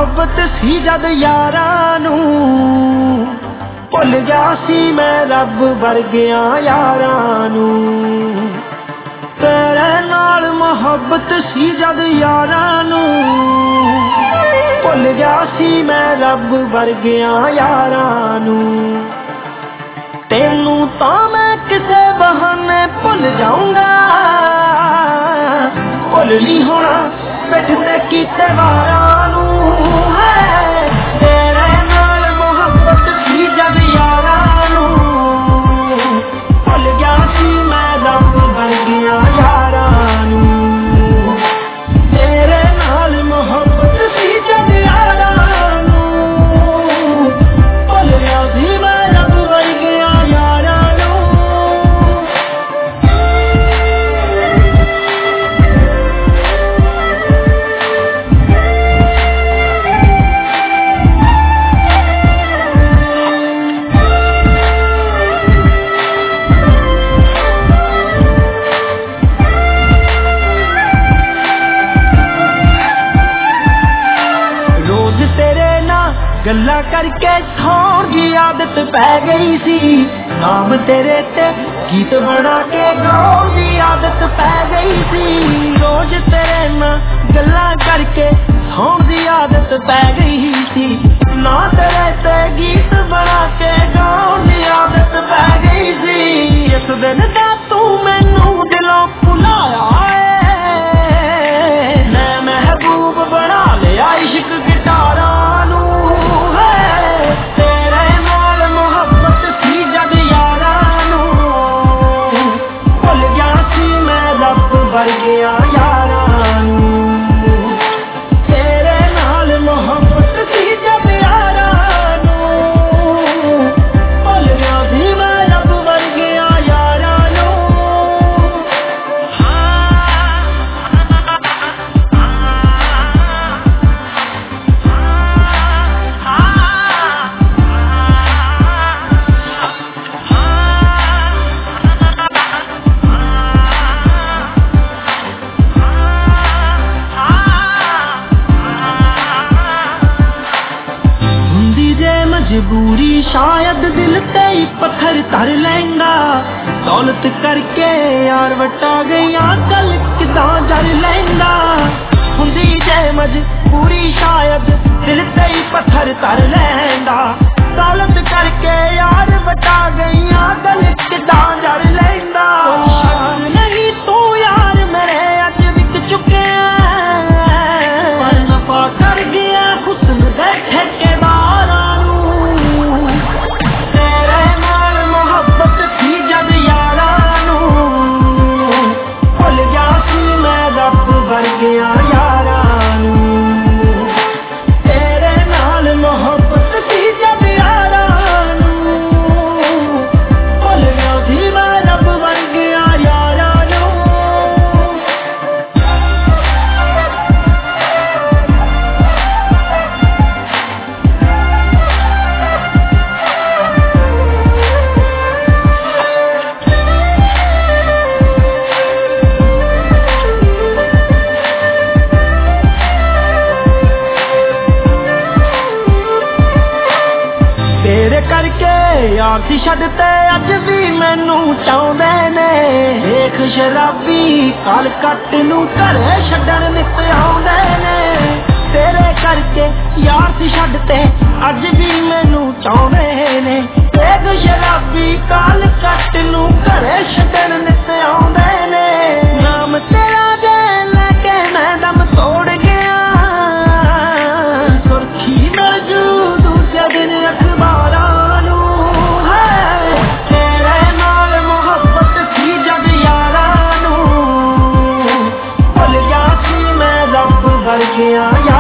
ਮੁਹੱਬਤ ਸੀ ਜਦ ਯਾਰਾਂ ਨੂੰ, ਭੁੱਲ ਗਿਆ ਸੀ ਮੈਂ ਰੱਬ ਵਰਗਿਆਂ ਯਾਰਾਂ ਨੂੰ। ਤੇਰੇ ਨਾਲ ਮੁਹੱਬਤ ਸੀ ਜਦ ਯਾਰਾਂ ਨੂੰ, ਭੁੱਲ ਗਿਆ ਸੀ ਮੈਂ ਰੱਬ ਵਰਗਿਆਂ ਯਾਰਾਂ ਨੂੰ। ਤੈਨੂੰ ਤਾਂ ਮੈਂ ਕਿਸੇ ਬਹਾਨੇ ਭੁੱਲ ਜਾਊਂਗਾ, ਭੁੱਲ ਨਹੀਂ ਹੋਣਾ ਪਿੱਠ ਤੇ ਕੀਤੇ ਵਾਰਾਂ ਨੂੰ। ਹੈ ਤੇਰੇ ਨਾਲ ਮੁਹੱਬਤ ਸੀ ਜਦ ਯਾਰਾਂ ਨੂੰ, ਭੁੱਲ ਗਿਆ ਸੀ ਮੈਂ ਰੱਬ ਵਰਗਿਆਂ ਯਾਰਾਂ ਨੂੰ। ਤੇਰੇ ਨਾਲ ਮੁਹੱਬਤ ਸੀ ਜਦ ਯਾਰਾਂ ਨੂੰ, ਭੁੱਲ ਗਿਆ ਸੀ ਮੈਂ ਰੱਬ ਵਰਗਿਆਂ ਯਾਰਾਂ ਨੂੰ। ਗੱਲਾਂ ਕਰਕੇ ਸੌਣ ਦੀ ਆਦਤ ਪੈ ਗਈ ਸੀ, ਨਾਮ ਤੇਰੇ ਤੇ ਗੀਤ ਬਣਾ ਕੇ ਗਾਉਣ ਦੀ ਆਦਤ ਪੈ ਗਈ ਸੀ। ਰੋਜ਼ ਤੇਰੇ ਨਾਲ ਗੱਲਾਂ ਕਰਕੇ ਸੌਣ ਦੀ ਆਦਤ ਪੈ ਗਈ ਸੀ, ਨਾ ਤੇਰੇ ਤੇ ਗੀਤ ਬਣਾ ਕੇ ਗਾਉਣ ਦੀ ਆਦਤ ਪੈ ਗਈ ਸੀ। ਇਸ ਦਿਨ ਦਾ ਤੂੰ ਮੈਨੂੰ ਦਿਲੋਂ ਭੁਲਾਇਆ ਏ, ਮੈਂ ਮਹਿਬੂਬ ਬਣਾ ਲਿਆ ਇਸ਼ਕ ਗਿਟਾਰਾਂ ਨੂੰ। ਵਰਗਿਆਂ ਯਾਰਾਂ ਨੂੰ, ਤੇਰੇ ਨਾਲ ਮੁਹੱਬਤ ਸੀ ਜਦ ਯਾਰਾਂ ਨੂੰ, ਭੁੱਲ ਗਿਆ ਸੀ ਮੈਂ ਰੱਬ ਵਰਗਿਆਂ ਯਾਰਾਂ ਨੂੰ। ਮਜਬੂਰੀ ਸ਼ਾਇਦ ਦਿਲ ਤੇ ਹੀ ਪੱਥਰ ਧਰ ਲੈਂਦਾ, ਦੌਲਤ ਕਰਕੇ ਯਾਰ ਵਟਾ ਗਈਆਂ ਗੱਲ ਕਿਦਾਂ ਜਰ ਲੈਂਦਾ। ਹੁੰਦੀ ਜੇ ਮਜਬੂਰੀ ਸ਼ਾਇਦ ਦਿਲ ਤੇ ਹੀ ਪੱਥਰ ਧਰ ਲੈਂਦਾ, ਦੌਲਤ ਕਰਕੇ ਯਾਰ ਵਟਾ ਗਈਆਂ ਗੱਲ ਕਿਦਾਂ ਜਰ ਲੈਂਦਾ। ਨਹੀਂ ਤੂੰ ਯਾਰ ਮੇਰੇ ਅੱਜ ਵਿਕ ਚੁੱਕਿਆ, ਪਰ ਨਫਾ ਕਰ ਗਿਆ ਹੁਸਨ ਦੇ ਠੇਕੇਦਾਰਾਂ ਨੂੰ। ਵਰਗਿਆਂ ਯਾਰਾਂ ਨੂੰ, ਤੇਰੇ ਨਾਲ ਮੁਹੱਬਤ ਸੀ ਜਦ ਯਾਰਾਂ ਨੂੰ, ਭੁੱਲ ਗਿਆ ਸੀ ਮੈਂ ਰੱਬ ਵਰਗਿਆਂ ਯਾਰਾਂ ਨੂੰ। ਤੇਰੇ ਕਰਕੇ ਯਾਰ ਸੀ ਛੱਡ ਤੇ ਅੱਜ ਵੀ ਮੈਨੂੰ ਚਾਹੁੰਦੇ ਨੇ। ਦੇਖ ਸ਼ਰਾਬੀ ਕਾਲ ਕੱਟ ਨੂੰ ਘਰੇ ਛੱਡਣ ਨਿੱਤ ਆਉਂਦੇ ਨੇ। ਤੇਰੇ ਕਰਕੇ ਯਾਰ ਸੀ ਛੱਡ ਤੇ ਅੱਜ ਵੀ ਮੈਨੂੰ ਚਾਹੁੰਦੇ ਨੇ। ਦੇਖ ਸ਼ਰਾਬੀ ਕਾਲ ਕੱਟ ਨੂੰ ਘਰੇ ਛੱਡਣ ਨਿੱਤ ਆਉਂਦੇ ਨੇ। ਨਾਮ ਤੇਰਾ ਦੇ ਲੈ ਕੇ ਮੈਂ ਦਮ ਤੋੜ ਗਿਆ, ਸੁਰਖੀ ਮਿਲ ਜੂ ਦੂਜੇ ਦਿਨ ਅਖਬਾਰਾਂ। ਵਰਗਿਆਂ